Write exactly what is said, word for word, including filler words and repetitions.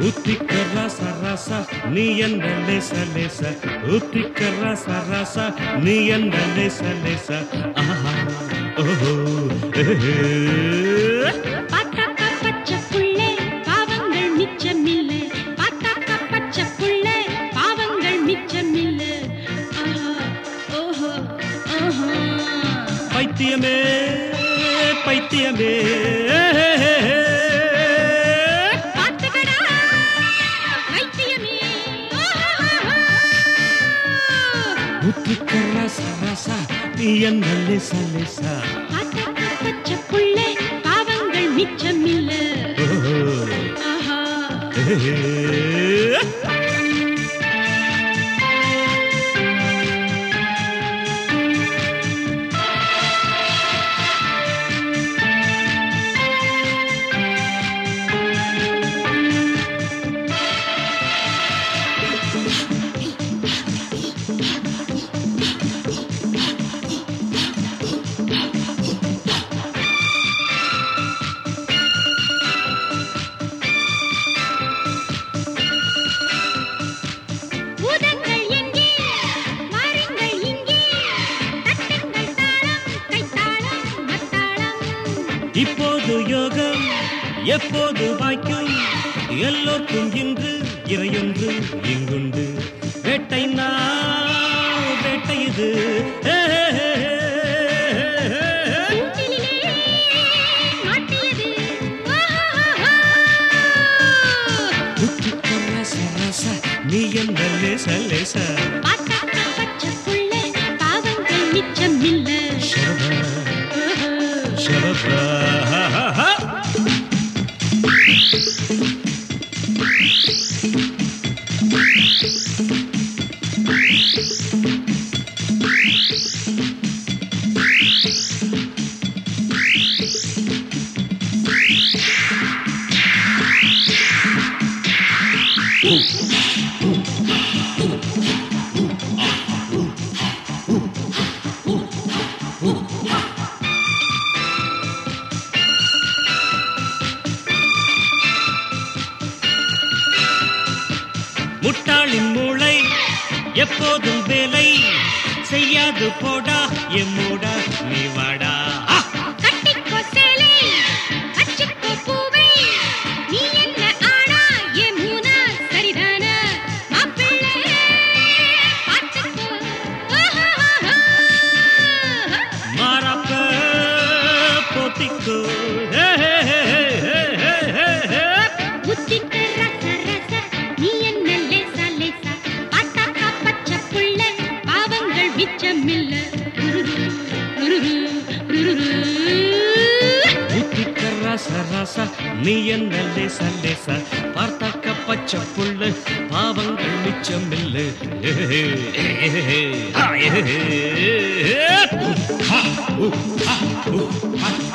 ஊத்திக்க ராசா ராசா நீ என்ன லேச லேச ஊத்திக்க ராசா ராசா நீ என்ன லேச லேச ஆஹா ஓஹோ பாத்தாக்கா பச்சை புள்ளே பாவங்கள் மிச்சமில்லை பாத்தாக்கா பச்சை புள்ளே பாவங்கள் மிச்சமில்லை ஆஹா ஓஹோ ஆஹா பைத்தியமே பைத்தியமே ஊத்திக்க ராசா ராசா நீ என்ன லேசா லேசா பாத்தாக்கா பச்சை புள்ளே பாவங்கள் மிச்சமில்லை ஆஹா இப்போது யோகம் எப்போது வாய்க்கும் எல்லோருக்கும் இன்று இறையொன்று இங்குண்டு வேட்டை நான் வேட்டை இது நீ என்ன லேச லேச பச்சை புள்ளே பாவங்கள் மிச்சமில்லை முட்டாளின் மூளை எப்போதும் வேலை செய்யாது போடா எம்மோடா நீ வாடா கட்டிக்கோ சேலை கச்சிக்கோ பூவை நீ என்ன ஆடா என் மூனா சரிதானா மாப்பிள்ளை பாத்துக்கோ மாறாப்ப போத்திக்கோ ஊத்திக்க ரச ரச நீ என்ன லேசா லேசா பாத்தாக்கா பச்சை புள்ளே பாவங்கள் மிச்சமில்லை ஊத்திக்க ராசா ராசா நீ என்ன லேச லேச பார்த்தாக்க பச்சை புள்ள பாவங்கள் மிச்சமில்லை